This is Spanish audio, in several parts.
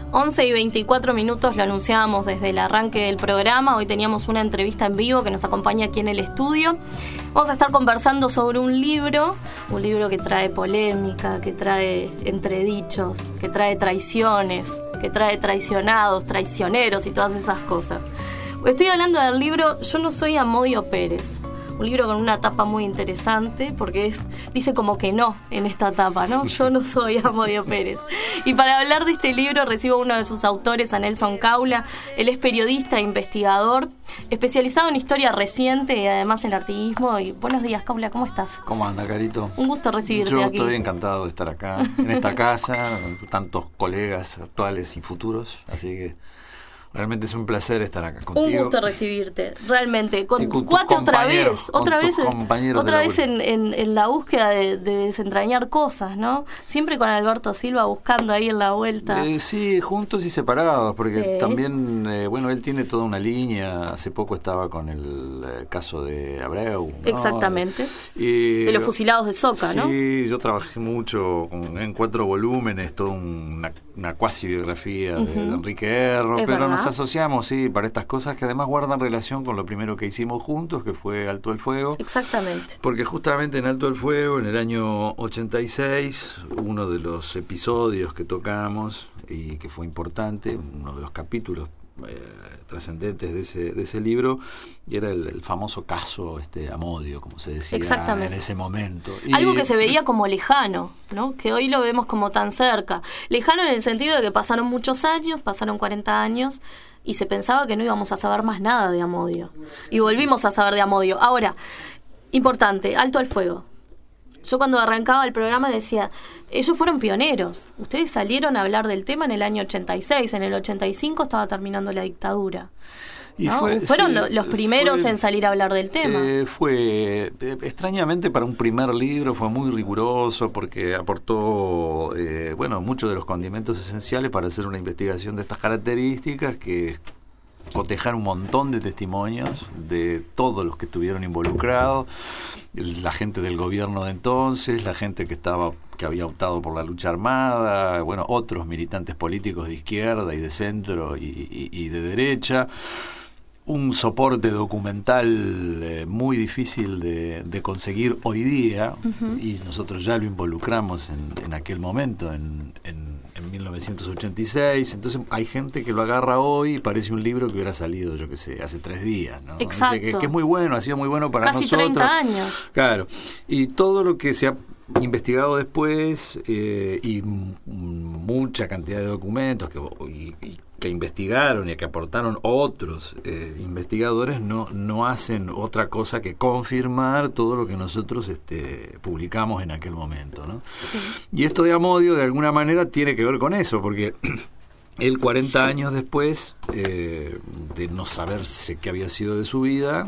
11:24, lo anunciábamos desde el arranque del programa. Hoy teníamos una entrevista en vivo que nos acompaña aquí en el estudio. Vamos a estar conversando sobre un libro que trae polémica, que trae entredichos, que trae traiciones, que trae traicionados, traicioneros y todas esas cosas. Estoy hablando del libro Yo no soy Amodio Pérez. Un libro con una tapa muy interesante porque dice como que no en esta tapa, ¿no? Yo no soy Amodio Pérez. Y para hablar de este libro recibo a uno de sus autores, a Nelson Caula. Él es periodista e investigador, especializado en historia reciente y además en artiguismo. Y buenos días, Caula, ¿cómo estás? ¿Cómo anda, Carito? Un gusto recibirte aquí. Yo estoy encantado de estar acá, en esta casa, tantos colegas actuales y futuros, así que realmente es un placer estar acá contigo. Un gusto recibirte, realmente. Con otra vez en en la búsqueda de desentrañar cosas, ¿no? Siempre con Alberto Silva buscando ahí en la vuelta. Sí, juntos y separados, porque sí. También, él tiene toda una línea. Hace poco estaba con el caso de Abreu, ¿no? Exactamente. De los fusilados de Soca, ¿no? Sí, yo trabajé mucho en 4 volúmenes, toda una cuasi biografía de Enrique Erro, pero verdad. Nos asociamos, sí, para estas cosas que además guardan relación con lo primero que hicimos juntos, que fue Alto el Fuego. Exactamente. Porque justamente en Alto el Fuego, en el año 86, uno de los episodios que tocamos y que fue importante, uno de los capítulos trascendentes de ese libro, y era el famoso caso Amodio, como se decía en ese momento. Algo que se veía como lejano, ¿no? Que hoy lo vemos como tan cerca. Lejano en el sentido de que pasaron muchos años, pasaron 40 años, y se pensaba que no íbamos a saber más nada de Amodio. Y volvimos a saber de Amodio. Ahora, importante, Alto al Fuego. Yo cuando arrancaba el programa decía, ellos fueron pioneros. Ustedes salieron a hablar del tema en el año 86. En el 85 estaba terminando la dictadura. ¿No? Fueron los primeros en salir a hablar del tema. Fue, extrañamente para un primer libro, fue muy riguroso porque aportó, muchos de los condimentos esenciales para hacer una investigación de estas características, que cotejar un montón de testimonios de todos los que estuvieron involucrados, la gente del gobierno de entonces, la gente que había optado por la lucha armada, otros militantes políticos de izquierda y de centro y de derecha. Un soporte documental muy difícil de conseguir hoy día, y nosotros ya lo involucramos en aquel momento, en 1986. Entonces hay gente que lo agarra hoy y parece un libro que hubiera salido, yo qué sé, hace 3 días, ¿no? Exacto. Que es muy bueno, ha sido muy bueno para casi nosotros. 30 años. Claro. Y todo lo que se ha investigado después, y mucha cantidad de documentos que investigaron y que aportaron otros investigadores, no hacen otra cosa que confirmar todo lo que nosotros publicamos en aquel momento, ¿no? Sí. Y esto de Amodio de alguna manera tiene que ver con eso, porque él 40 años después de no saberse qué había sido de su vida,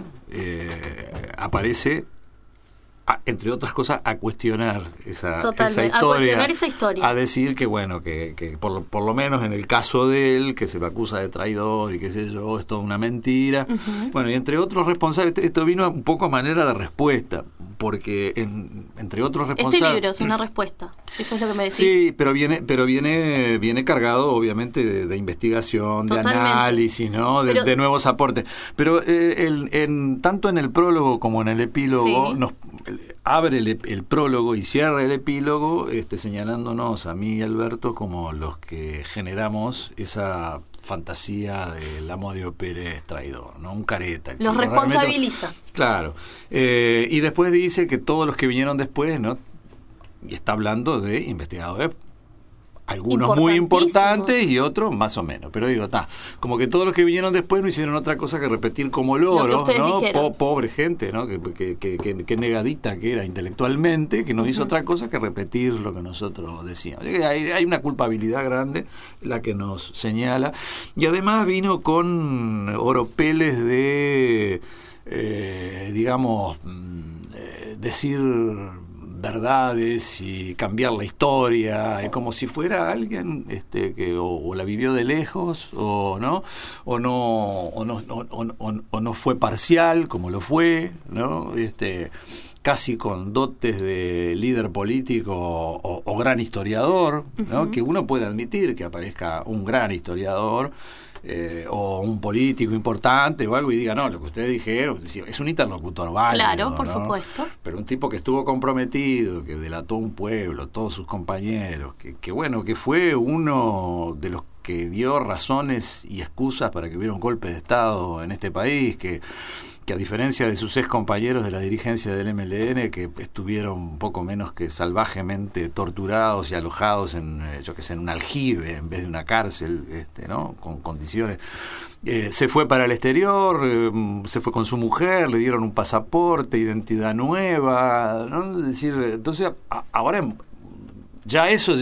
aparece, entre otras cosas, a cuestionar esa historia, a cuestionar esa historia, a decir que que por lo menos en el caso de él, que se lo acusa de traidor y qué sé yo, es toda una mentira. Y entre otros responsables, esto vino un poco a manera de respuesta, porque entre otros responsables, este libro es una respuesta, eso es lo que me decís. Sí, pero viene cargado obviamente de investigación, totalmente, de análisis, ¿no? De nuevos aportes. Pero tanto en el prólogo como en el epílogo, sí, abre el prólogo y cierra el epílogo señalándonos a mí y Alberto como los que generamos esa fantasía del Amodio Pérez traidor, ¿no? Un careta. Los responsabiliza. Claro. Y después dice que todos los que vinieron después, ¿no? Y está hablando de investigadores, algunos muy importantes y otros más o menos. Pero digo, como que todos los que vinieron después no hicieron otra cosa que repetir como loros, ¿no? Pobre gente, ¿no? Que negadita que era intelectualmente, que no hizo otra cosa que repetir lo que nosotros decíamos. Hay una culpabilidad grande la que nos señala. Y además vino con oropeles de, decir verdades y cambiar la historia, como si fuera alguien que o la vivió de lejos o no fue parcial como lo fue, ¿no? Casi con dotes de líder político o gran historiador, ¿no? Que uno puede admitir que aparezca un gran historiador o un político importante o algo y diga, no, lo que ustedes dijeron es un interlocutor válido. Claro, por ¿no? supuesto. Pero un tipo que estuvo comprometido, que delató un pueblo, todos sus compañeros, que fue uno de los que dio razones y excusas para que hubiera un golpe de Estado en este país, que a diferencia de sus ex compañeros de la dirigencia del MLN, que estuvieron un poco menos que salvajemente torturados y alojados en un aljibe en vez de una cárcel, ¿no? Con condiciones. Se fue para el exterior, se fue con su mujer, le dieron un pasaporte, identidad nueva, ¿no? Es decir, entonces ahora ya eso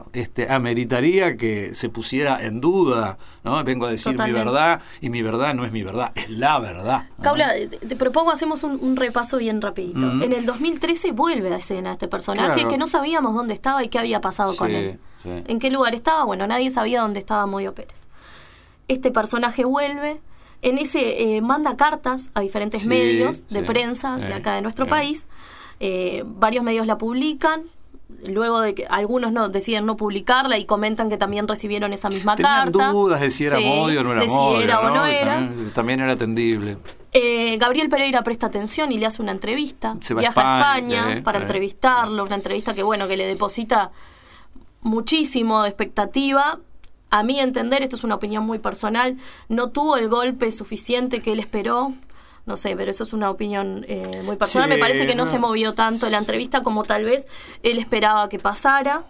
ameritaría que se pusiera en duda, ¿no? Vengo a decir Totalmente. mi verdad, y mi verdad no es mi verdad, es la verdad, ¿no? Caula, te propongo, hacemos un repaso bien rapidito. En el 2013 vuelve a escena este personaje, Claro. que no sabíamos dónde estaba y qué había pasado con él. Sí. ¿En qué lugar estaba? Bueno, nadie sabía dónde estaba Amodio Pérez. Este personaje vuelve, en ese manda cartas a diferentes Sí, medios de sí. prensa de acá de nuestro país. Varios medios la publican. Luego de que algunos deciden no publicarla y comentan que también recibieron esa misma Tenían carta. dudas de si era Amodio o no era de si Amodio, era o no Y era. también era atendible. Gabriel Pereira presta atención y le hace una entrevista. Se va a Viaja a España, España para entrevistarlo. Una entrevista que le deposita muchísimo de expectativa. A mi entender, esto es una opinión muy personal, no tuvo el golpe suficiente que él esperó. No sé, pero eso es una opinión muy personal. Sí, Me parece que no no. se movió tanto la entrevista como tal vez él esperaba que pasara.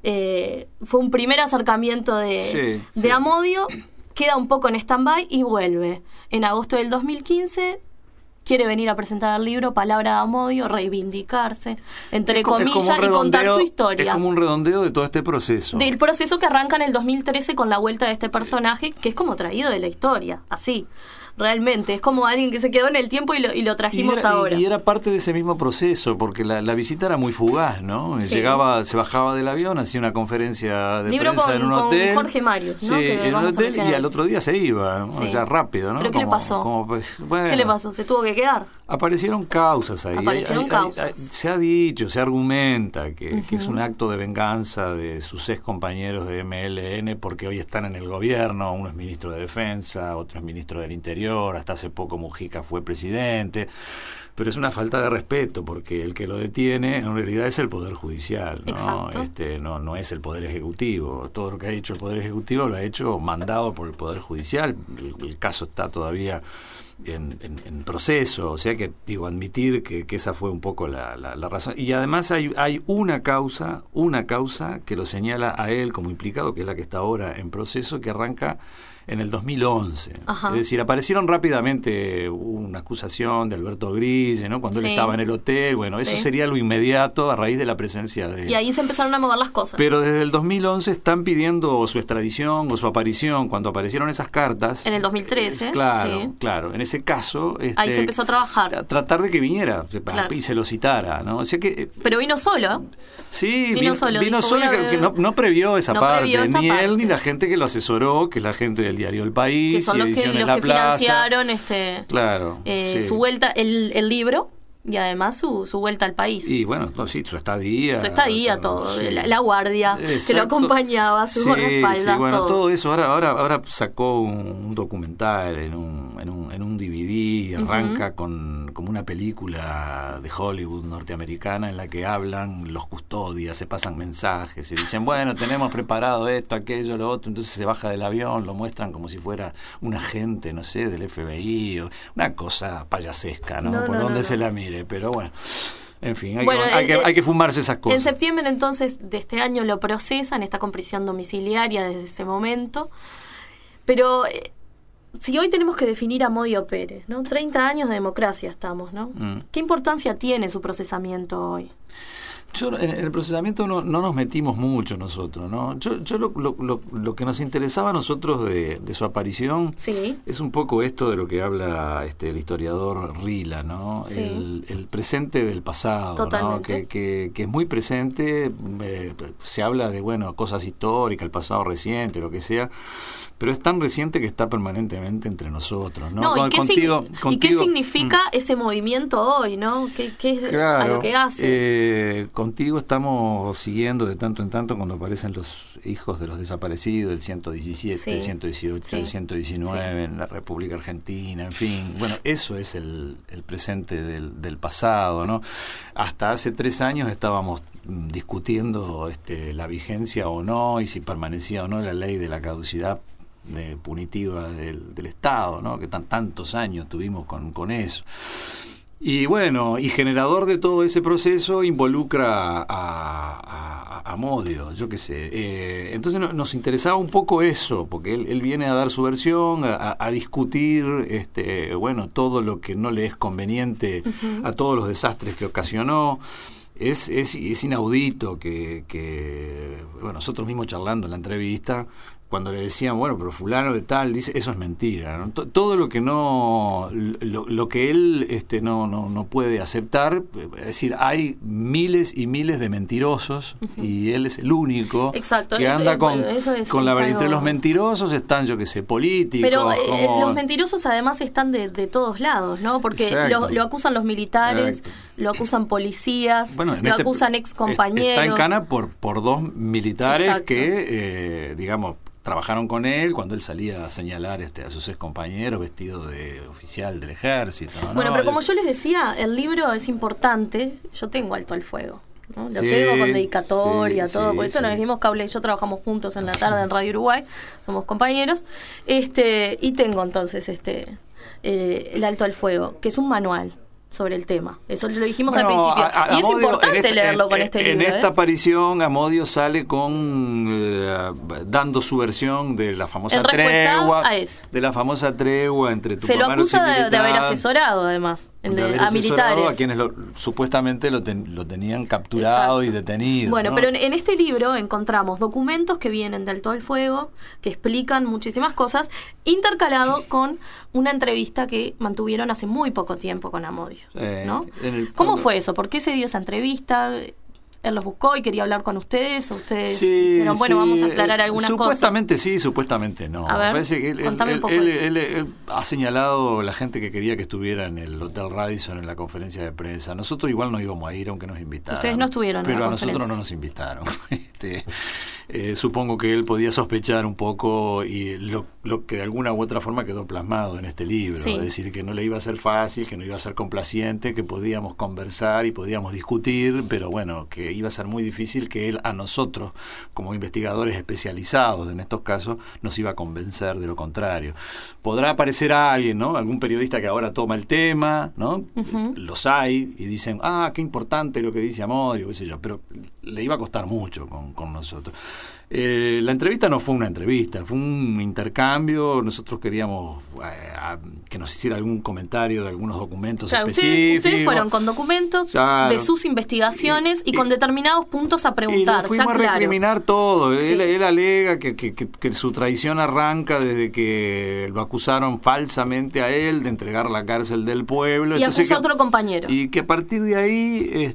Fue un primer acercamiento de Amodio, queda un poco en stand-by y vuelve. En agosto del 2015 quiere venir a presentar el libro Palabra de Amodio, reivindicarse, entre comillas, y contar su historia. Es como un redondeo de todo este proceso. Del proceso que arranca en el 2013 con la vuelta de este personaje, que es como traído de la historia, así. Realmente, es como alguien que se quedó en el tiempo y lo trajimos ahora. Y era parte de ese mismo proceso, porque la visita era muy fugaz, ¿no? Sí. Llegaba, se bajaba del avión, hacía una conferencia de Libro prensa en un hotel. con Jorge Marius, ¿no? Sí, Que en un vamos a hotel y mencionar al eso. otro día se iba, ¿no? Sí. Ya rápido, ¿no? ¿Pero qué le pasó? Bueno, ¿Qué le pasó? ¿Se tuvo que quedar? Aparecieron causas ahí. Aparecieron causas. Se ha dicho, se argumenta que es un acto de venganza de sus ex compañeros de MLN porque hoy están en el gobierno. Uno es ministro de Defensa, otro es ministro del Interior, hasta hace poco Mujica fue presidente. Pero es una falta de respeto porque el que lo detiene en realidad es el Poder Judicial, ¿no? Exacto. No es el Poder Ejecutivo. Todo lo que ha hecho el Poder Ejecutivo lo ha hecho mandado por el Poder Judicial. El caso está todavía en proceso, o sea que admitir que esa fue un poco la razón. Y además hay una causa que lo señala a él como implicado, que es la que está ahora en proceso, que arranca en el 2011. Ajá. Es decir, aparecieron rápidamente una acusación de Alberto Grille, ¿no? Cuando él Sí. estaba en el hotel. Bueno, eso Sí. sería lo inmediato a raíz de la presencia de... Y ahí se empezaron a mover las cosas. Pero desde el 2011 están pidiendo su extradición o su aparición. Cuando aparecieron esas cartas... En el 2013, claro, sí. claro. En ese caso... Ahí se empezó a trabajar. Tratar de que viniera Claro. y se lo citara, ¿no? O sea que... Pero vino solo. Sí, Vino solo, vino dijo, solo voy a que ver. no previó esa No parte, previó esta ni él parte. ni la gente que lo asesoró, que es la gente del diario El País, Que son y los que Ediciones La Plaza. financiaron Claro, sí. su vuelta, el libro, y además su vuelta al país. Y bueno, no, sí, su estadía. Su estadía, todo. Sí. La guardia que lo Exacto. acompañaba, sus guardaespaldas, sí, bueno, todo eso. Ahora sacó un documental en un DVD, arranca como una película de Hollywood norteamericana en la que hablan los custodias, se pasan mensajes y dicen, bueno, tenemos preparado esto, aquello, lo otro. Entonces se baja del avión, lo muestran como si fuera un agente, no sé, del FBI, o una cosa payasesca, ¿no? Por donde se la mire, pero bueno. En fin, hay que fumarse esas cosas. En septiembre entonces de este año lo procesan, está con prisión domiciliaria desde ese momento. Pero si hoy tenemos que definir a Amodio Pérez, ¿no? 30 años de democracia estamos, ¿no? ¿Qué importancia tiene su procesamiento hoy? En el procesamiento no nos metimos mucho nosotros, ¿no? Yo lo que nos interesaba a nosotros de su aparición sí. es un poco esto de lo que habla el historiador Rila, ¿no? Sí. El presente del pasado, totalmente. ¿no? Que es muy presente, se habla de, bueno, cosas históricas, el pasado reciente, lo que sea, pero es tan reciente que está permanentemente entre nosotros, ¿no? ¿Y qué significa ese movimiento hoy, ¿no? ¿Qué es claro, a lo que hace? Contigo estamos siguiendo de tanto en tanto cuando aparecen los hijos de los desaparecidos, el 117, sí. el 118, sí. el 119 sí. en la República Argentina, en fin. Bueno, eso es el presente del pasado, ¿no? Hasta hace 3 años estábamos discutiendo la vigencia o no, y si permanecía o no la ley de la caducidad punitiva del Estado, ¿no? Que tantos años tuvimos con eso. Y bueno, y generador de todo ese proceso involucra a Modio, yo qué sé. Entonces nos interesaba un poco eso, porque él viene a dar su versión, a discutir bueno, todo lo que no le es conveniente a todos los desastres que ocasionó. Es inaudito que bueno, nosotros mismos charlando en la entrevista, cuando le decían, bueno, pero fulano de tal, dice, eso es mentira, ¿no? Todo lo que lo que él no puede aceptar, es decir, hay miles y miles de mentirosos, y él es el único exacto, que anda con la entre los mentirosos están, yo que sé, políticos. Pero los mentirosos además están de todos lados, ¿no? Porque lo acusan los militares, lo acusan policías, bueno, lo acusan excompañeros. Está en cana por 2 militares exacto. que, digamos, trabajaron con él cuando él salía a señalar a sus excompañeros vestido de oficial del ejército, ¿no? Bueno, pero como yo les decía, el libro es importante. Yo tengo Alto al Fuego, ¿no? Lo tengo con dedicatoria, todo. Por eso nos dijimos, Cable y yo trabajamos juntos en la tarde en Radio Uruguay, somos compañeros. Y tengo entonces el Alto al Fuego, que es un manual sobre el tema. Eso lo dijimos al principio. Y es importante leerlo con este libro. En esta aparición, Amodio sale dando su versión de la famosa tregua. De la famosa tregua entre Tucumán. Se lo acusa de haber asesorado, además, a militares. A quienes supuestamente lo tenían capturado. Exacto. Y detenido. Bueno, ¿no? pero en este libro encontramos documentos que vienen de Alto al Fuego, que explican muchísimas cosas, intercalado con una entrevista que mantuvieron hace muy poco tiempo con Amodio, ¿no? ¿Cómo fue eso? ¿Por qué se dio esa entrevista? ¿Él los buscó y quería hablar con ustedes? ¿O ustedes dijeron, bueno, vamos a aclarar algunas supuestamente cosas? Sí, supuestamente no. A ver, parece que él ha señalado la gente que quería que estuviera en el Hotel Radisson en la conferencia de prensa. Nosotros igual no íbamos a ir, aunque nos invitaran. Ustedes no estuvieron en la conferencia. Pero a nosotros no nos invitaron. Supongo que él podía sospechar un poco y lo que de alguna u otra forma quedó plasmado en este libro, es decir, que no le iba a ser fácil, que no iba a ser complaciente, que podíamos conversar y podíamos discutir, pero bueno, que iba a ser muy difícil que él a nosotros, como investigadores especializados en estos casos, nos iba a convencer de lo contrario. Podrá aparecer alguien, ¿no? Algún periodista que ahora toma el tema, ¿no? Los hay y dicen, qué importante lo que dice Amodio, qué sé yo, pero le iba a costar mucho con nosotros. La entrevista no fue una entrevista, fue un intercambio. Nosotros queríamos que nos hiciera algún comentario de algunos documentos específicos. Ustedes fueron con documentos de sus investigaciones y con determinados puntos a preguntar. Y fuimos a recriminar todo. Él alega que su traición arranca desde que lo acusaron falsamente a él de entregar la cárcel del pueblo. Y acusa a otro compañero. Y que a partir de ahí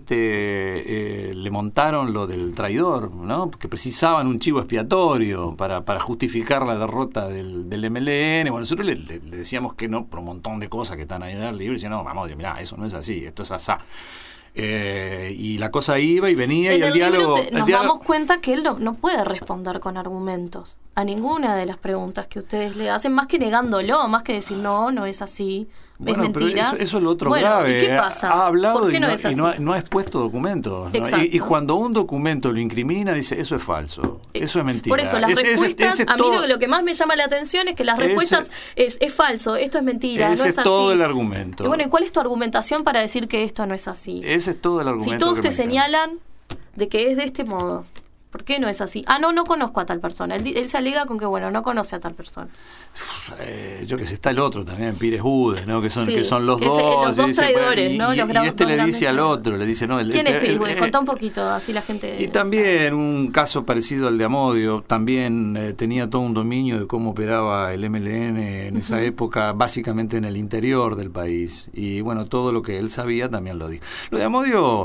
le montaron lo del traidor, ¿no? Porque precisaban un chivo expiatorio para justificar la derrota del MLN. Bueno, nosotros le decíamos que no, por un montón de cosas que están ahí en el libro, y decían, no, vamos, mirá, eso no es así, esto es asá. Y la cosa iba y venía, y el diálogo... Nos damos cuenta que él no puede responder con argumentos a ninguna de las preguntas que ustedes le hacen, más que negándolo, más que decir, no es así. Bueno, es mentira. Pero eso es lo otro grave. ¿Y qué pasa? Ha hablado ¿Por qué y no ha expuesto documentos, ¿no? Y cuando un documento lo incrimina, dice, eso es falso, eso es mentira. Por eso, las respuestas, a mí lo que más me llama la atención es que las respuestas es falso, esto es mentira, no es así. Ese es todo el argumento. Y bueno, ¿y cuál es tu argumentación para decir que esto no es así? Ese es todo el argumento. Si todos te señalan de que es de este modo, ¿Por qué no es así? No conozco a tal persona. Él se alega con que, bueno, no conoce a tal persona. Yo que sé, está el otro también, Pires Udes, ¿no? Que son los dos. Los dos traidores, ¿no? Y este le dice al otro, le dice, no... ¿Quién es Pires Udes? Contá un poquito, así la gente... Y también un caso parecido al de Amodio, también tenía todo un dominio de cómo operaba el MLN en esa época, básicamente en el interior del país. Y bueno, todo lo que él sabía también lo dijo. Lo de Amodio...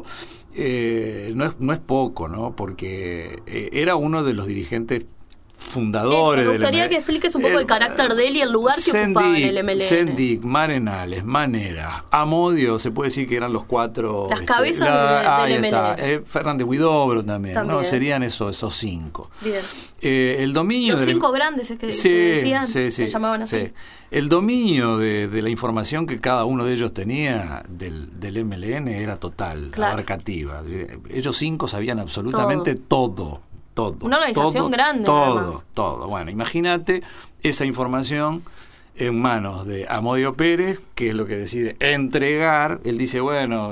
no es poco, ¿no? Porque era uno de los dirigentes fundadores. Me gustaría que expliques un poco el carácter de él y el lugar que ocupaba en el MLN. Sendik, Marenales, Manera, Amodio, se puede decir que eran los cuatro. Las cabezas del MLN. Fernández Huidobro también, ¿no? Serían esos cinco. Bien. El dominio... Los cinco grandes es que se decían, se llamaban así. Sí. El dominio de la información que cada uno de ellos tenía del MLN era total, abarcativa. Ellos cinco sabían absolutamente todo. Una organización grande. Todo. Bueno, imagínate esa información en manos de Amodio Pérez, que es lo que decide entregar. Él dice, bueno,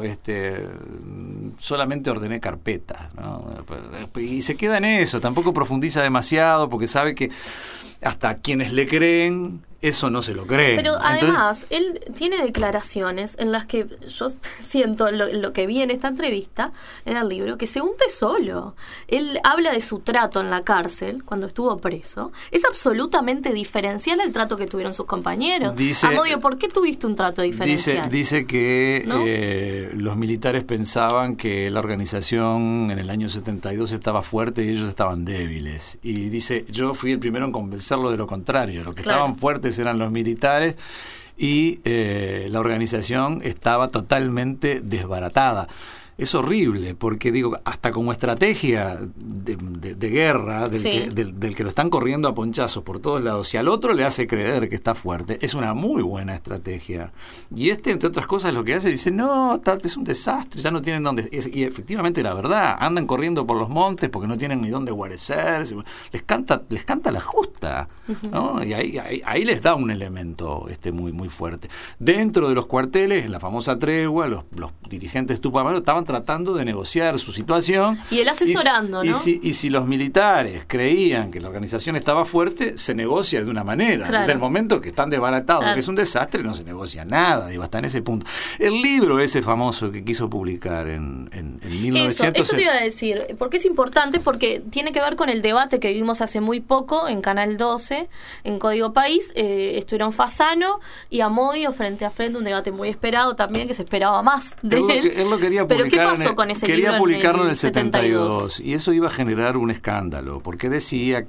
solamente ordené carpetas, ¿no? Y se queda en eso, tampoco profundiza demasiado, porque sabe que hasta quienes le creen, eso no se lo creen. Pero además, él tiene declaraciones en las que yo siento lo que vi en esta entrevista, en el libro, que se hunde solo. Él habla de su trato en la cárcel, cuando estuvo preso. Es absolutamente diferencial al trato que tuvieron sus compañeros. Amodio, ¿por qué tuviste un trato diferencial? Dice que ¿no? Los militares pensaban que la organización en el año 72 estaba fuerte y ellos estaban débiles. Y dice, yo fui el primero en convencerlo de lo contrario. Los que estaban fuertes eran los militares y la organización estaba totalmente desbaratada. Es horrible, porque digo, hasta como estrategia de guerra, del que lo están corriendo a ponchazos por todos lados, si al otro le hace creer que está fuerte, es una muy buena estrategia. Y entre otras cosas, lo que hace, dice, no, es un desastre, ya no tienen dónde... Y efectivamente, la verdad, andan corriendo por los montes porque no tienen ni dónde guarecerse, les canta la justa, ¿no? Y ahí les da un elemento muy, muy fuerte. Dentro de los cuarteles, en la famosa tregua, los dirigentes tupamaros estaban tratando de negociar su situación. Y él asesorando, ¿no? Y si los militares creían que la organización estaba fuerte, se negocia de una manera. Claro. Desde el momento que están desbaratados, que es un desastre, no se negocia nada. Digo, hasta en ese punto. El libro ese famoso que quiso publicar en 1900... Eso te iba a decir. ¿Por qué es importante? Porque tiene que ver con el debate que vimos hace muy poco en Canal 12, en Código País. Estuvieron Fasano y Amodio frente a frente, un debate muy esperado también, que se esperaba más de él. Él lo quería publicar. ¿Pero qué pasó con ese libro? Quería publicarlo en el 72 y eso iba a generar un escándalo, porque decía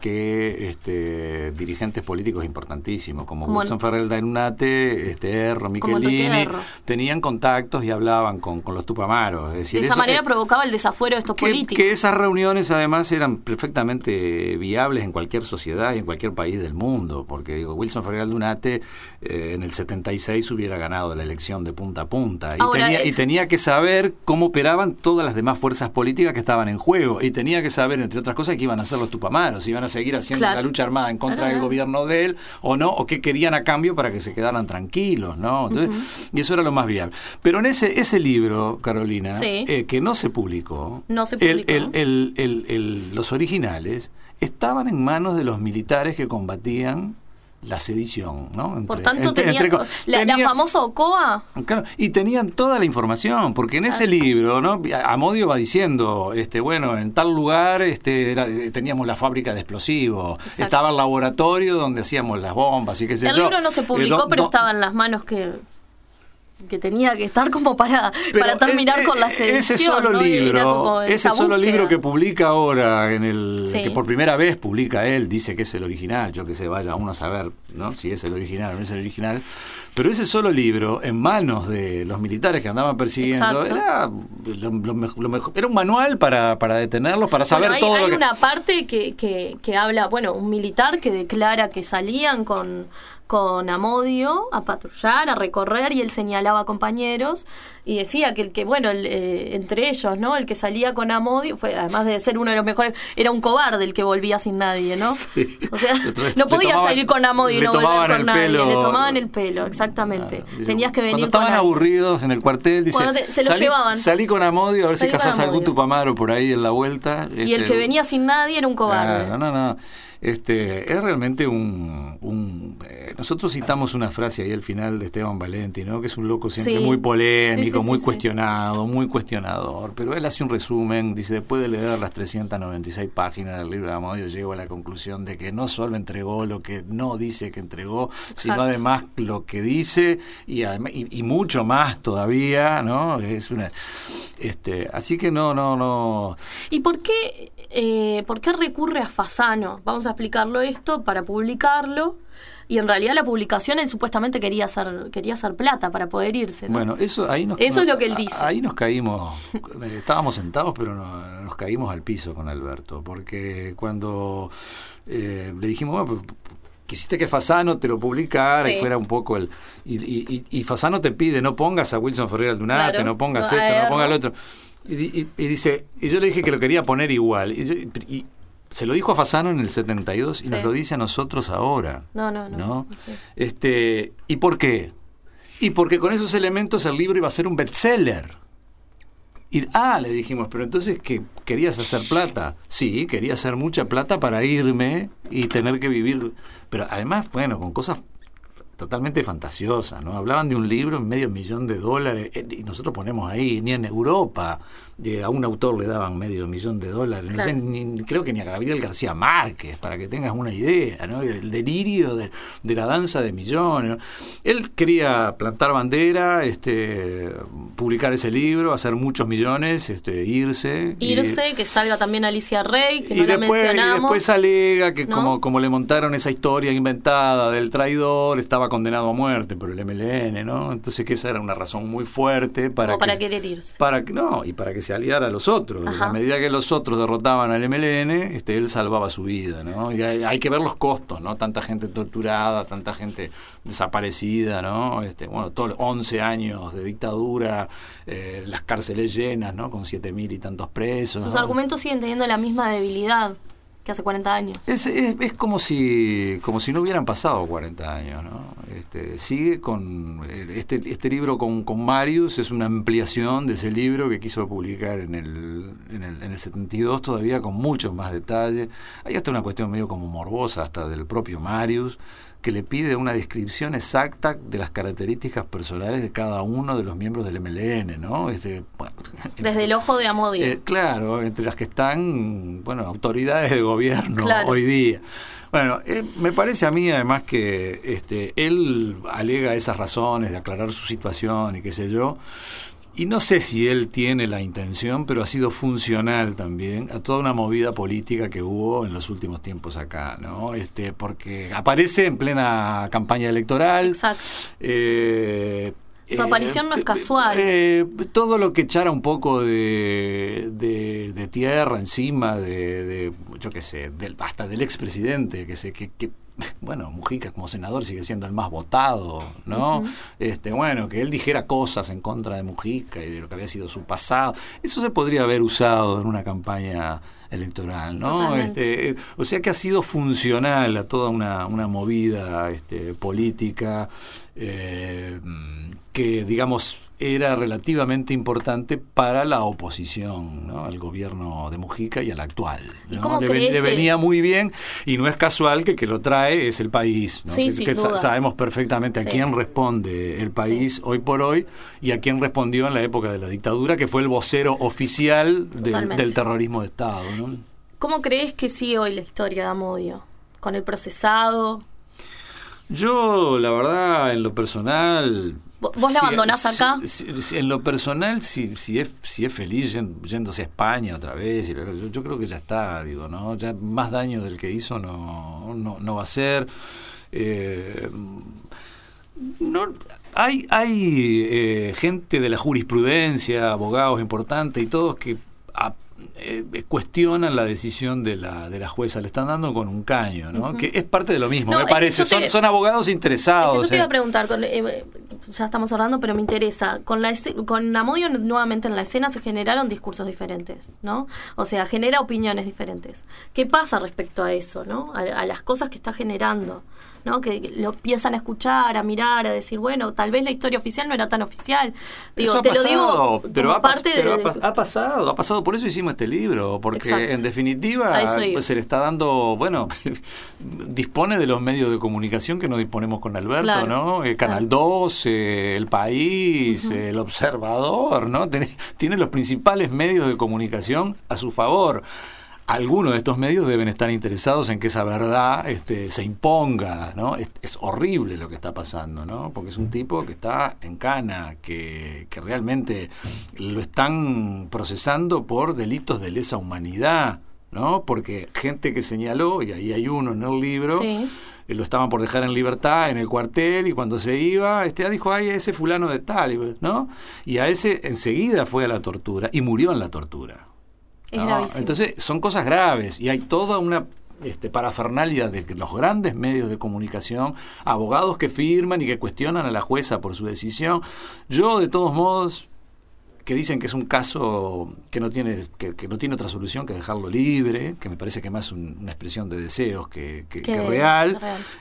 que dirigentes políticos importantísimos como Wilson Ferrer Dainunate, Erro, Michelini, tenían contactos y hablaban con los tupamaros. Es decir, de esa manera provocaba el desafuero de estos políticos. Que esas reuniones además eran perfectamente viables en cualquier sociedad y en cualquier país del mundo, porque digo, Wilson Ferrer Dainunate en el 76 hubiera ganado la elección de punta a punta y tenía que saber cómo operaban todas las demás fuerzas políticas que estaban en juego, y tenía que saber, entre otras cosas, qué iban a hacer los tupamaros, si iban a seguir haciendo la lucha armada en contra del gobierno de él o no, o qué querían a cambio para que se quedaran tranquilos, ¿no? Entonces, y eso era lo más viable. Pero en ese libro, Carolina, que no se publicó, los originales estaban en manos de los militares que combatían la sedición, ¿no? Por tanto, la famosa OCOA. Claro, y tenían toda la información, porque en ese libro, ¿no? Amodio va diciendo, bueno, en tal lugar teníamos la fábrica de explosivos, estaba el laboratorio donde hacíamos las bombas y qué sé yo. El libro no se publicó, pero estaba en las manos que tenía que estar como para terminar con la sedición. Ese solo libro que publica ahora, que por primera vez publica él, dice que es el original, yo que sé, vaya uno a saber, ¿no? Si es el original o no es el original. Pero ese solo libro, en manos de los militares que andaban persiguiendo, era lo mejor, era un manual para detenerlos, para saber todo lo que... Hay una parte que habla, un militar que declara que salían con con Amodio a patrullar, a recorrer, y él señalaba a compañeros y decía que entre ellos, ¿no? El que salía con Amodio, además de ser uno de los mejores, era un cobarde el que volvía sin nadie, ¿no? Sí. O sea, no podía salir con Amodio y no volver con nadie. Le tomaban el pelo, exactamente. Tenías que venir cuando estaban aburridos en el cuartel, dice, se lo llevaban. Salí con Amodio a ver si cazás algún Tupamaro por ahí en la vuelta. Y el que venía sin nadie era un cobarde. Claro, no. Es realmente nosotros citamos una frase ahí al final de Esteban Valenti, ¿no? Que es un loco siempre muy polémico, muy cuestionado, muy cuestionador, pero él hace un resumen, dice, después de leer las 396 páginas del libro de Amodio, llego a la conclusión de que no solo entregó lo que no dice que entregó, sino además lo que dice y mucho más todavía, ¿no? Es una así que no. ¿Y por qué recurre a Fasano? Vamos a explicarlo esto para publicarlo. Y en realidad la publicación, él supuestamente quería hacer plata para poder irse, ¿no? Bueno, eso es lo que él dice. Ahí nos caímos, estábamos sentados, pero nos caímos al piso con Alberto, porque cuando le dijimos, bueno, quisiste que Fasano te lo publicara y fuera un poco y Fasano te pide, no pongas a Wilson Ferreira Aldunate, no pongas esto, no pongas lo otro. Y dice, y yo le dije que lo quería poner igual. Y se lo dijo a Fasano en el 72 y nos lo dice a nosotros ahora. No. Sí. ¿Y por qué? Y porque con esos elementos el libro iba a ser un bestseller. Le dijimos, pero entonces, ¿qué? ¿Querías hacer plata? Sí, quería hacer mucha plata para irme y tener que vivir. Pero además, con cosas totalmente fantasiosas, ¿no? Hablaban de un libro en $500,000 y nosotros ponemos ahí, ni en Europa a un autor le daban $500,000, no sé, creo que ni a Gabriel García Márquez, para que tengas una idea, ¿no? El delirio de la danza de millones, ¿no? Él quería plantar bandera, publicar ese libro, hacer muchos millones, irse, que salga también Alicia Rey, que no la mencionamos. Y después alega que como le montaron esa historia inventada del traidor, estaba condenado a muerte por el MLN, ¿no? Entonces que esa era una razón muy fuerte para querer irse. Para que se aliara a los otros. A medida que los otros derrotaban al MLN, él salvaba su vida, ¿no? Y hay que ver los costos, ¿no? Tanta gente torturada, tanta gente desaparecida, ¿no? Todos 11 años de dictadura, las cárceles llenas, ¿no? Con 7.000 y tantos presos. Sus argumentos siguen teniendo la misma debilidad que hace 40 años. Es como si no hubieran pasado 40 años, ¿no? Sigue con este libro con Marius, es una ampliación de ese libro que quiso publicar en el 72, todavía con muchos más detalles. Hay hasta una cuestión medio como morbosa hasta del propio Marius, que le pide una descripción exacta de las características personales de cada uno de los miembros del MLN, ¿no? Desde el ojo de Amodio. Claro, entre las que están, autoridades de gobierno hoy día. Bueno, me parece a mí además que él alega esas razones de aclarar su situación y qué sé yo, y no sé si él tiene la intención, pero ha sido funcional también a toda una movida política que hubo en los últimos tiempos acá, ¿no? Porque aparece en plena campaña electoral. Exacto. Su aparición no es casual. Todo lo que echara un poco de tierra encima yo qué sé, hasta del expresidente, que Mujica como senador sigue siendo el más votado, ¿no? Que él dijera cosas en contra de Mujica y de lo que había sido su pasado. Eso se podría haber usado en una campaña electoral, ¿no? O sea que ha sido funcional a toda una movida política que, digamos, era relativamente importante para la oposición, ¿no? Al gobierno de Mujica y al actual, ¿no? ¿Y cómo le venía muy bien, y no es casual que lo trae es El País, ¿no? Sí, que duda. Sabemos perfectamente a quién responde El País hoy por hoy y a quién respondió en la época de la dictadura, que fue el vocero oficial del terrorismo de Estado, ¿no? ¿Cómo crees que sigue hoy la historia de Amodio? ¿Con el procesado? Yo, la verdad, en lo personal... ¿Vos la abandonás acá? En lo personal, si es feliz yéndose a España otra vez, yo creo que ya está, digo, ¿no? Ya más daño del que hizo no va a ser. Hay gente de la jurisprudencia, abogados importantes y todos que cuestionan la decisión de la jueza, le están dando con un caño, ¿no? Que es parte de lo mismo, No, me parece. Son abogados interesados. Yo te iba a preguntar, ya estamos hablando, pero me interesa. Con Amodio nuevamente en la escena se generaron discursos diferentes, ¿no? O sea, genera opiniones diferentes. ¿Qué pasa respecto a eso, ¿no? A las cosas que está generando, ¿no? Que lo empiezan a escuchar, a mirar, a decir, bueno, tal vez la historia oficial no era tan oficial. Digo, te lo digo, pero ha pasado, por eso hicimos este libro, porque Exacto. En definitiva pues, se le está dando, bueno, dispone de los medios de comunicación que no disponemos con Alberto, claro, ¿no? Canal 12, El País, El Observador, ¿no? Tiene los principales medios de comunicación a su favor. Algunos de estos medios deben estar interesados en que esa verdad se imponga, ¿no? Es horrible lo que está pasando, ¿no? Porque es un tipo que está en cana, que realmente lo están procesando por delitos de lesa humanidad, ¿no? Porque gente que señaló, y ahí hay uno en el libro, sí, lo estaban por dejar en libertad en el cuartel, y cuando se iba, dijo, ay, ese fulano de tal, ¿no? Y a ese enseguida fue a la tortura y murió en la tortura. es gravísimo. Entonces son cosas graves y hay toda una parafernalia de los grandes medios de comunicación, abogados que firman y que cuestionan a la jueza por su decisión. Yo, de todos modos, que dicen que es un caso que no tiene otra solución que dejarlo libre, que me parece que más una expresión de deseos que real.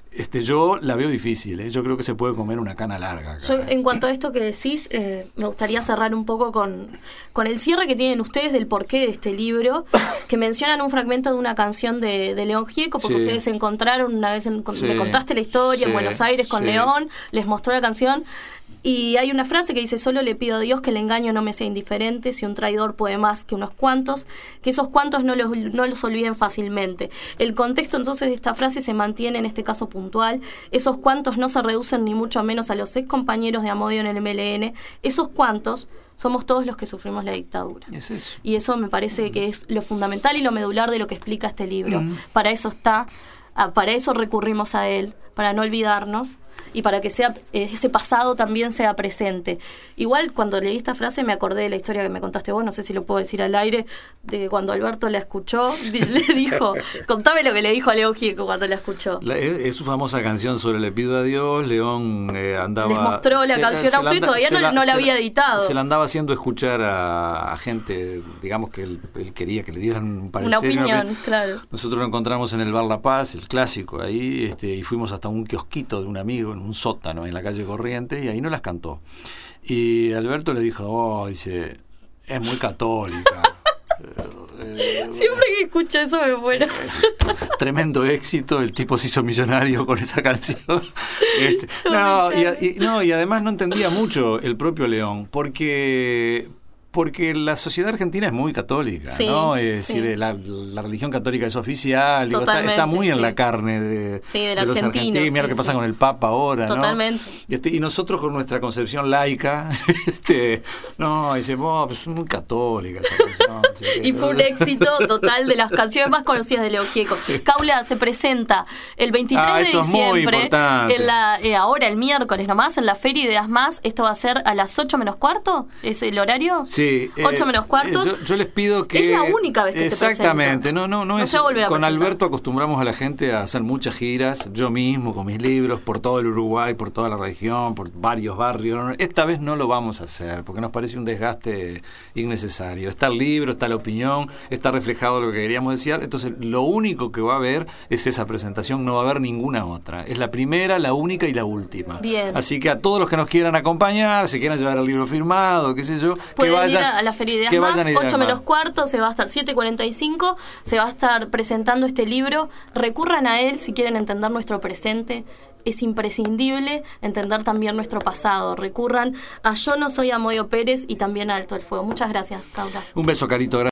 Yo la veo difícil, ¿eh? Yo creo que se puede comer una cana larga acá. Yo, en cuanto a esto que decís, me gustaría cerrar un poco con el cierre que tienen ustedes del porqué de este libro, que mencionan un fragmento de una canción de León Gieco, porque ustedes se encontraron una vez, me contaste la historia en Buenos Aires con León, les mostró la canción. Y hay una frase que dice: solo le pido a Dios que el engaño no me sea indiferente, si un traidor puede más que unos cuantos, que esos cuantos no los olviden fácilmente. El contexto entonces de esta frase se mantiene en este caso puntual. Esos cuantos no se reducen ni mucho menos a los ex compañeros de Amodio en el MLN. Esos cuantos somos todos los que sufrimos la dictadura. Es eso. Y eso me parece que es lo fundamental y lo medular de lo que explica este libro. Para eso está, para eso recurrimos a él, para no olvidarnos y para que ese pasado también sea presente. Igual, cuando leí esta frase me acordé de la historia que me contaste vos, no sé si lo puedo decir al aire, de que cuando Alberto la escuchó, le dijo, contame lo que le dijo a León Gieco cuando la escuchó. Es su famosa canción sobre Le pido a Dios. León andaba... Les mostró la canción a usted y todavía no la había editado. Se la andaba haciendo escuchar a gente, digamos que él quería que le dieran un parecer. Una opinión, claro. Nosotros lo encontramos en el Bar La Paz, el clásico, ahí, y fuimos hasta un kiosquito de un amigo, en un sótano en la calle Corrientes, y ahí no las cantó. Y Alberto le dijo, dice, es muy católica. Siempre que escucho eso me muero. Tremendo éxito, el tipo se hizo millonario con esa canción. Y además no entendía mucho el propio León, porque la sociedad argentina es muy católica, sí, ¿no? Es decir, la religión católica es oficial, digo, está muy en la carne de los argentinos. Mira lo que pasa con el Papa ahora, totalmente, ¿no? Y nosotros con nuestra concepción laica, dice, pues es muy católica esa canción. Y fue un éxito total de las canciones más conocidas de León Gieco. Caula se presenta el 23 de diciembre, ahora el miércoles nomás, en la Feria Ideas Más. Esto va a ser a las 8 menos cuarto, ¿es el horario? Sí. 8 menos cuarto. Yo les pido que... Es la única vez que se presenta. Exactamente. No es, con Alberto acostumbramos a la gente a hacer muchas giras, yo mismo con mis libros, por todo el Uruguay, por toda la región, por varios barrios. Esta vez no lo vamos a hacer, porque nos parece un desgaste innecesario. Está el libro, está la opinión, está reflejado lo que queríamos decir. Entonces, lo único que va a haber es esa presentación, no va a haber ninguna otra. Es la primera, la única y la última. Bien. Así que a todos los que nos quieran acompañar, si quieran llevar el libro firmado, qué sé yo, que vayan a la Feria Ideas Más, 8 menos cuarto, se va a estar 7:45, se va a estar presentando este libro. Recurran a él si quieren entender nuestro presente. Es imprescindible entender también nuestro pasado. Recurran a Yo no soy Amodio Pérez y también a Alto el Fuego. Muchas gracias, Caula. Un beso, Carito.